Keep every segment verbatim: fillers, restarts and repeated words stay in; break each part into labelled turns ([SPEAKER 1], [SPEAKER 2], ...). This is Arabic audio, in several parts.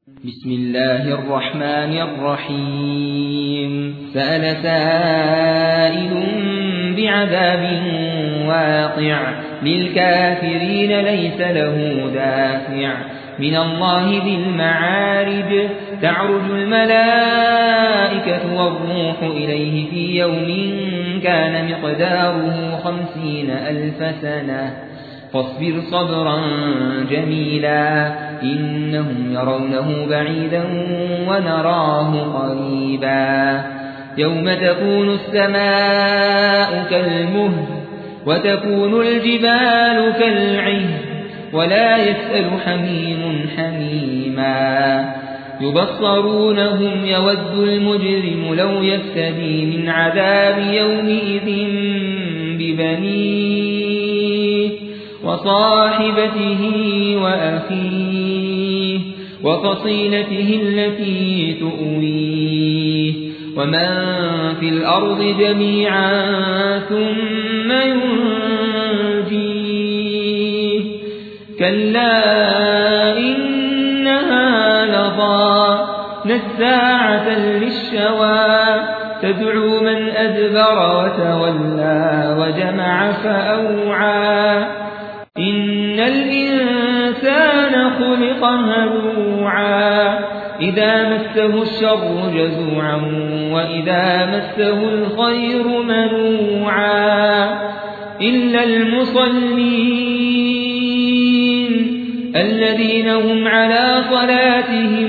[SPEAKER 1] بسم الله الرحمن الرحيم سأل سائل بعذاب واقع للكافرين ليس له دافع من الله ذي المعارج تعرج الملائكة والروح إليه في يوم كان مقداره خمسين ألف سنة فاصبر صبرا جميلا إنهم يرونه بعيدا ونراه قريبا يوم تكون السماء كالمهل وتكون الجبال كالعهن ولا يسأل حميم حميما يبصرونهم يود المجرم لو يفتدي من عذاب يومئذ ببنيه وصاحبته وأخيه وفصيلته التي تؤويه ومن في الأرض جميعا ثم ينجيه كلا إنها لظى نزاعة للشوى تدعو من أدبر وتولى وجمع فأوعى إن الإنسان خلق هلوعا إذا مسه الشر جزوعا وإذا مسه الخير منوعا إلا المصلين الذين هم على صلاتهم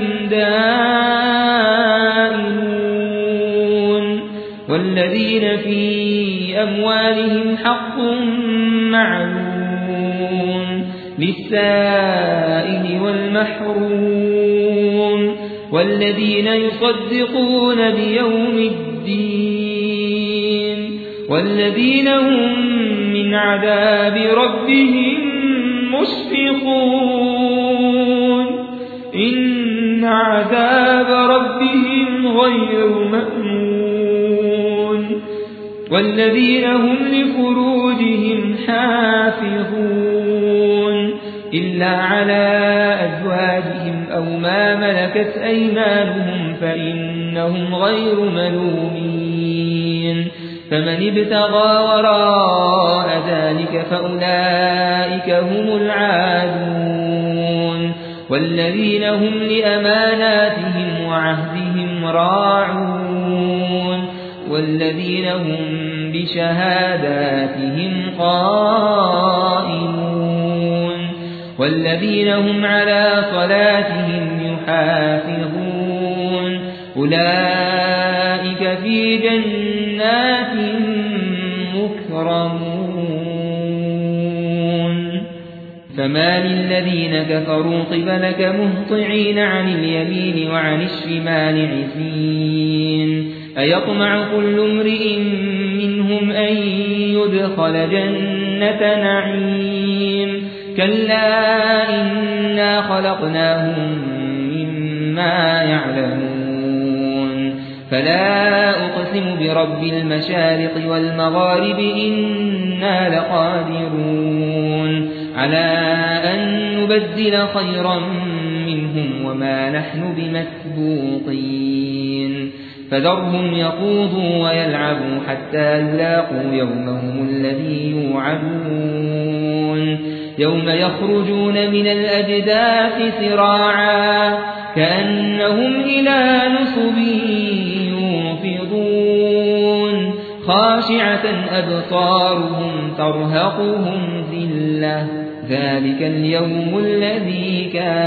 [SPEAKER 1] دائمون والذين في أموالهم حق معلوم للسائل والمحروم والذين يصدقون بيوم الدين والذين هم من عذاب ربهم مشفقون إن عذاب ربهم غير مأمون والذين هم لفروجهم حافظون إلا على أزواجهم أو ما ملكت أيمانهم فإنهم غير ملومين فمن ابتغى وراء ذلك فأولئك هم العادون والذين هم لأماناتهم وعهدهم راعون والذين هم بشهاداتهم قائمون والذين هم على صلاتهم يحافظون أولئك في جنات مكرمون فما للذين كفروا قبلك مهطعين عن اليمين وعن الشمال عزين أيطمع كل امرئ منهم أن يدخل جنة نعيم كلا إنا خلقناهم مما يعلمون فلا أقسم برب المشارق والمغارب إنا لقادرون على أن نبدل خيرا منهم وما نحن بمسبوقين فذرهم يخوضوا ويلعبوا حتى يلاقوا يومهم الذي يوعدون يوم يخرجون من الأجداث سراعا كأنهم إلى نصب يوفضون خاشعة أبصارهم ترهقهم ذلة ذلك اليوم الذي كان